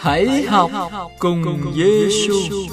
Hãy học cùng Giê-xu.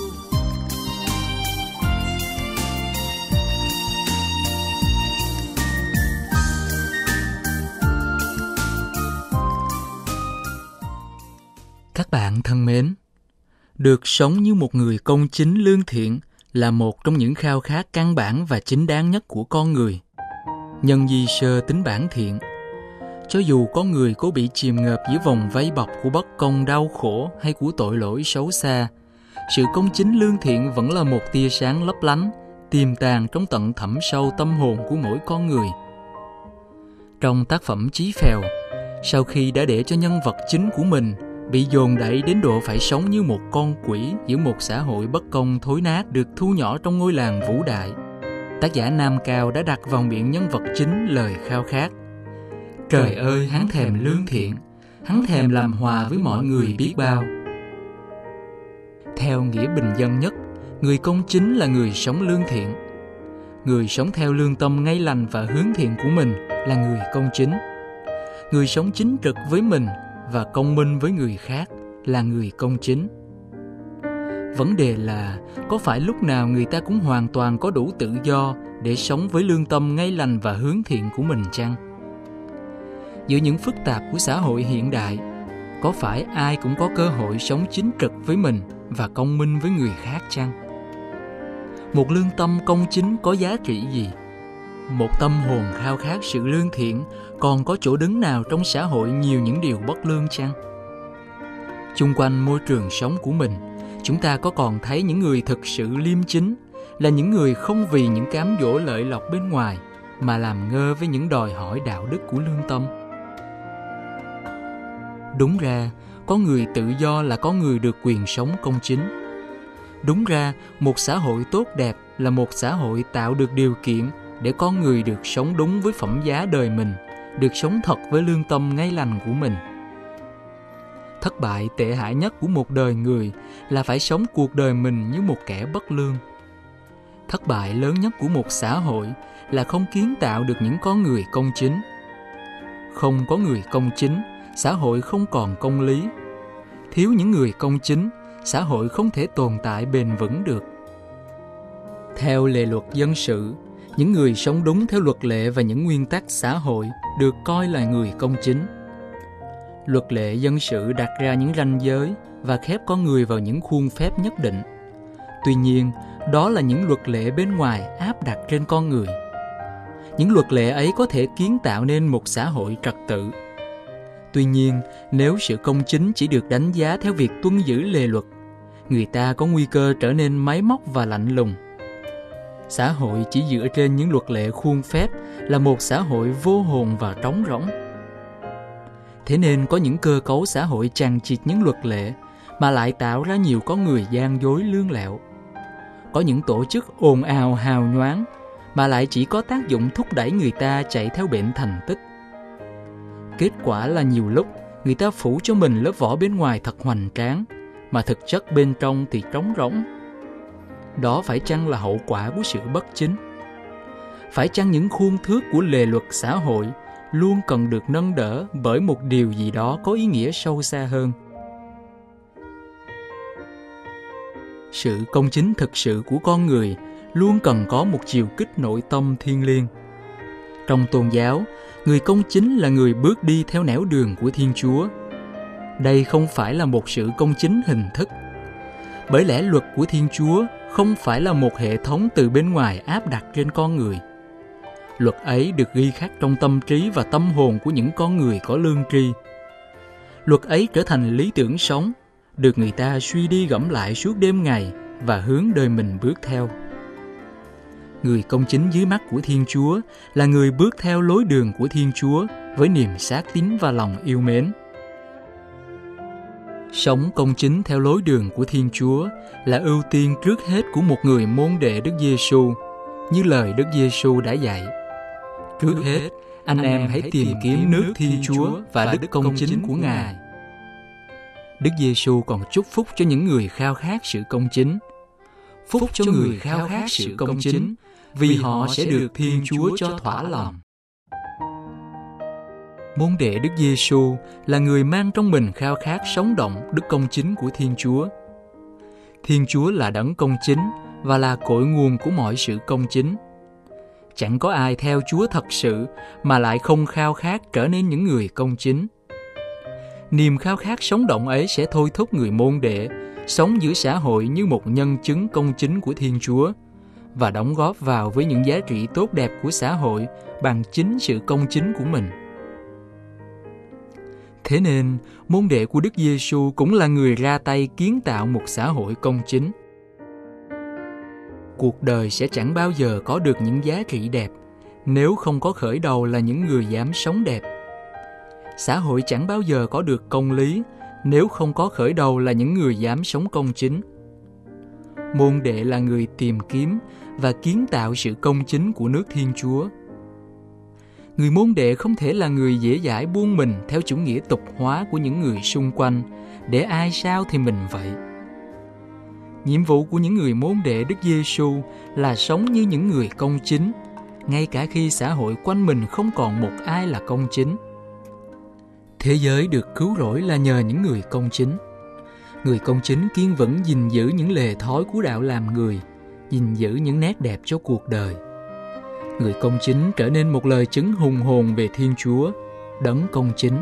Các bạn thân mến, được sống như một người công chính lương thiện là một trong những khao khát căn bản và chính đáng nhất của con người. Nhân di sơ tính bản thiện, cho dù có người có bị chìm ngợp dưới vòng vây bọc của bất công đau khổ hay của tội lỗi xấu xa, sự công chính lương thiện vẫn là một tia sáng lấp lánh, tiềm tàng trong tận thẳm sâu tâm hồn của mỗi con người. Trong tác phẩm Chí Phèo, sau khi đã để cho nhân vật chính của mình bị dồn đẩy đến độ phải sống như một con quỷ giữa một xã hội bất công thối nát được thu nhỏ trong ngôi làng Vũ Đại, tác giả Nam Cao đã đặt vào miệng nhân vật chính lời khao khát. Trời ơi, hắn thèm lương thiện, hắn thèm làm hòa với mọi người biết bao. Theo nghĩa bình dân nhất, người công chính là người sống lương thiện. Người sống theo lương tâm ngay lành và hướng thiện của mình là người công chính. Người sống chính trực với mình và công minh với người khác là người công chính. Vấn đề là có phải lúc nào người ta cũng hoàn toàn có đủ tự do để sống với lương tâm ngay lành và hướng thiện của mình chăng? Giữa những phức tạp của xã hội hiện đại, có phải ai cũng có cơ hội sống chính trực với mình và công minh với người khác chăng? Một lương tâm công chính có giá trị gì? Một tâm hồn khao khát sự lương thiện còn có chỗ đứng nào trong xã hội nhiều những điều bất lương chăng? Chung quanh môi trường sống của mình, chúng ta có còn thấy những người thực sự liêm chính, là những người không vì những cám dỗ lợi lộc bên ngoài mà làm ngơ với những đòi hỏi đạo đức của lương tâm? Đúng ra, có người tự do là có người được quyền sống công chính. Đúng ra, một xã hội tốt đẹp là một xã hội tạo được điều kiện để con người được sống đúng với phẩm giá đời mình, được sống thật với lương tâm ngay lành của mình. Thất bại tệ hại nhất của một đời người là phải sống cuộc đời mình như một kẻ bất lương. Thất bại lớn nhất của một xã hội là không kiến tạo được những con người công chính. Không có người công chính, xã hội không còn công lý. Thiếu những người công chính, xã hội không thể tồn tại bền vững được. Theo lề luật dân sự, những người sống đúng theo luật lệ và những nguyên tắc xã hội được coi là người công chính. Luật lệ dân sự đặt ra những ranh giới và khép con người vào những khuôn phép nhất định. Tuy nhiên, đó là những luật lệ bên ngoài áp đặt trên con người. Những luật lệ ấy có thể kiến tạo nên một xã hội trật tự. Tuy nhiên, nếu sự công chính chỉ được đánh giá theo việc tuân giữ lề luật, người ta có nguy cơ trở nên máy móc và lạnh lùng. Xã hội chỉ dựa trên những luật lệ khuôn phép là một xã hội vô hồn và trống rỗng. Thế nên có những cơ cấu xã hội chằng chịt những luật lệ mà lại tạo ra nhiều con người gian dối lương lẹo. Có những tổ chức ồn ào hào nhoáng mà lại chỉ có tác dụng thúc đẩy người ta chạy theo bệnh thành tích. Kết quả là nhiều lúc người ta phủ cho mình lớp vỏ bên ngoài thật hoành tráng, mà thực chất bên trong thì trống rỗng. Đó phải chăng là hậu quả của sự bất chính? Phải chăng những khuôn thước của lề luật xã hội luôn cần được nâng đỡ bởi một điều gì đó có ý nghĩa sâu xa hơn? Sự công chính thực sự của con người luôn cần có một chiều kích nội tâm thiêng liêng. Trong tôn giáo, người công chính là người bước đi theo nẻo đường của Thiên Chúa. Đây không phải là một sự công chính hình thức. Bởi lẽ luật của Thiên Chúa không phải là một hệ thống từ bên ngoài áp đặt trên con người. Luật ấy được ghi khắc trong tâm trí và tâm hồn của những con người có lương tri. Luật ấy trở thành lý tưởng sống, được người ta suy đi gẫm lại suốt đêm ngày và hướng đời mình bước theo. Người công chính dưới mắt của Thiên Chúa là người bước theo lối đường của Thiên Chúa với niềm sát tín và lòng yêu mến. Sống công chính theo lối đường của Thiên Chúa là ưu tiên trước hết của một người môn đệ Đức Giê-xu, như lời Đức Giê-xu đã dạy. Trước hết, anh em hãy tìm kiếm nước Thiên Chúa và đức công chính của Ngài. Đức Giê-xu còn chúc phúc cho những người khao khát sự công chính. Phúc cho người khao khát sự công chính, vì họ sẽ được Thiên Chúa cho thỏa lòng. Môn đệ Đức Giêsu là người mang trong mình khao khát sống động đức công chính của Thiên Chúa. Thiên Chúa là đấng công chính và là cội nguồn của mọi sự công chính. Chẳng có ai theo Chúa thật sự mà lại không khao khát trở nên những người công chính. Niềm khao khát sống động ấy sẽ thôi thúc người môn đệ sống giữa xã hội như một nhân chứng công chính của Thiên Chúa và đóng góp vào với những giá trị tốt đẹp của xã hội bằng chính sự công chính của mình. Thế nên, môn đệ của Đức Giêsu cũng là người ra tay kiến tạo một xã hội công chính. Cuộc đời sẽ chẳng bao giờ có được những giá trị đẹp nếu không có khởi đầu là những người dám sống đẹp. Xã hội chẳng bao giờ có được công lý nếu không có khởi đầu là những người dám sống công chính. Môn đệ là người tìm kiếm và kiến tạo sự công chính của nước Thiên Chúa. Người môn đệ không thể là người dễ dãi buông mình theo chủ nghĩa tục hóa của những người xung quanh, để ai sao thì mình vậy. Nhiệm vụ của những người môn đệ Đức Giêsu là sống như những người công chính, ngay cả khi xã hội quanh mình không còn một ai là công chính. Thế giới được cứu rỗi là nhờ những người công chính. Người công chính kiên vững gìn giữ những lề thói của đạo làm người, gìn giữ những nét đẹp cho cuộc đời. Người công chính trở nên một lời chứng hùng hồn về Thiên Chúa, đấng công chính.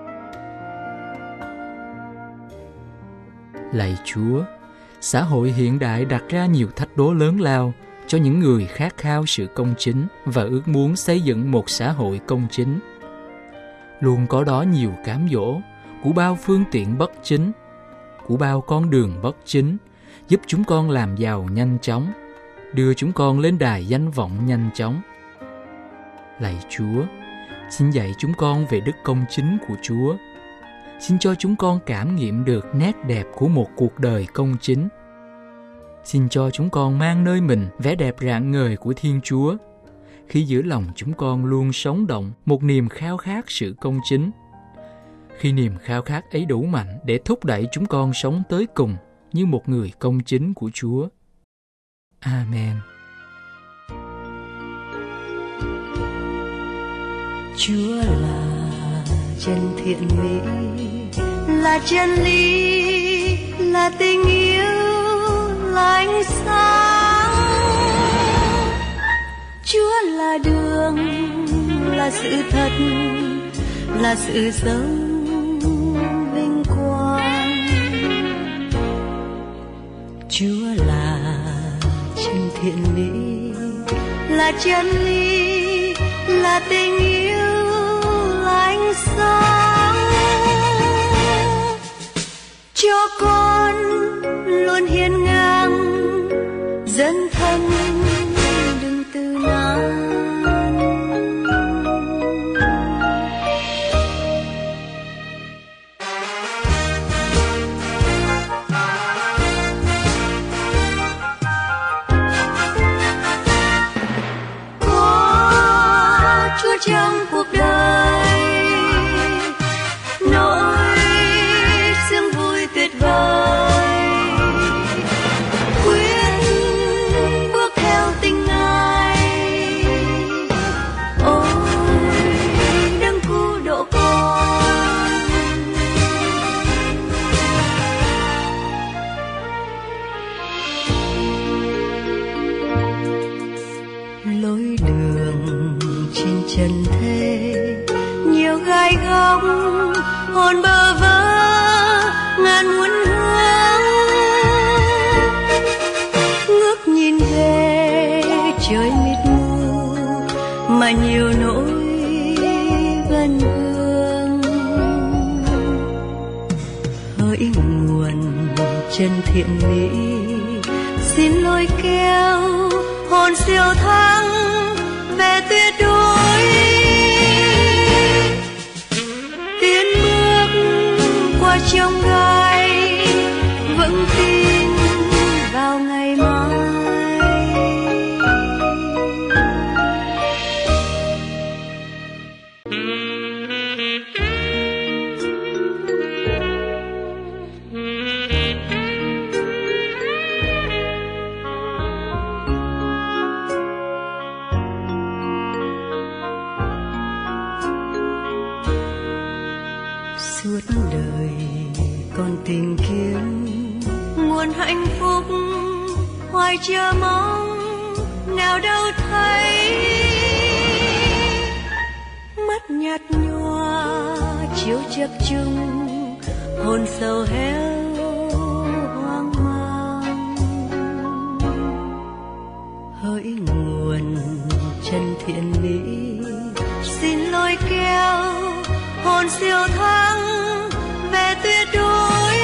Lạy Chúa, xã hội hiện đại đặt ra nhiều thách đố lớn lao cho những người khát khao sự công chính và ước muốn xây dựng một xã hội công chính. Luôn có đó nhiều cám dỗ của bao phương tiện bất chính, của bao con đường bất chính, giúp chúng con làm giàu nhanh chóng, đưa chúng con lên đài danh vọng nhanh chóng. Lạy Chúa, xin dạy chúng con về đức công chính của Chúa. Xin cho chúng con cảm nghiệm được nét đẹp của một cuộc đời công chính. Xin cho chúng con mang nơi mình vẻ đẹp rạng ngời của Thiên Chúa, khi giữa lòng chúng con luôn sống động một niềm khao khát sự công chính. Khi niềm khao khát ấy đủ mạnh để thúc đẩy chúng con sống tới cùng như một người công chính của Chúa. Amen. Chúa là chân thiện mỹ, là chân lý, là tình yêu, là ánh sáng. Chúa là đường, là sự thật, là sự sống vinh quang. Chúa là chân thiện mỹ, là chân lý, là tình yêu, là ánh sáng. Cho con luôn hiên ngang, dấn thân đừng từ nan. Có Chúa trong cuộc đời, nỗi sương vui tuyệt vời, quyết bước theo tình Ngài. Ôi đấng cứu độ con, lối đường trên trần thế nhiều gai góc, hồn bơ vơ ngàn muôn hướng. Ngước nhìn về trời mịt mù mà nhiều nỗi gân vương. Hỡi nguồn chân thiện mỹ, xin lôi kéo hồn siêu thắng về tuyệt đối. Tiến bước qua chông gai, vững tin vào ngày mai. suốt đời con tìm kiếm nguồn hạnh phúc, hoài chờ mong nào đâu thấy. Mắt nhạt nhòa chiếu chập chung, hồn sầu héo hoang mang. Hỡi nguồn chân thiện mỹ, xin lôi kéo hồn siêu thắng về tuyệt đối.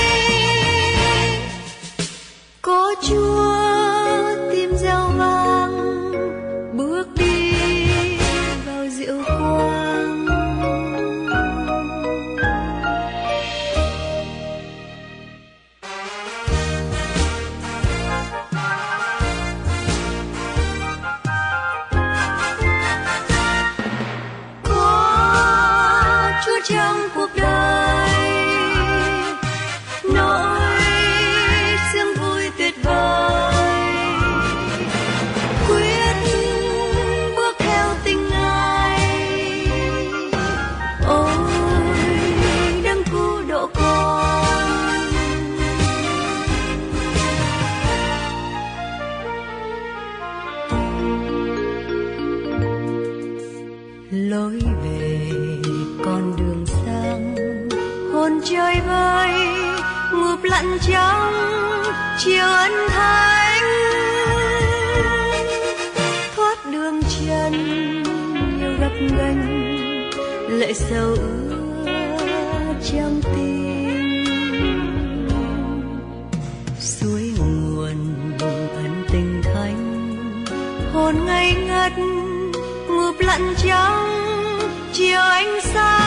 Có Chúa tim reo vang, bước đi vào diệu quang. Có Chúa trong cuộc đời, nỗi sương vui tuyệt vời. Quyết bước theo tình Ngài, ôi đấng cứu độ con. Lối về con đường sáng, hồn chơi vơi ngụp lặn trong chiều ân thánh. Thoát đường chân nhiều gập ghềnh, lệ sầu ứa trong tim. Suối nguồn ân tình thánh, hồn ngây ngất ngụp lặn trong chiều ánh sáng.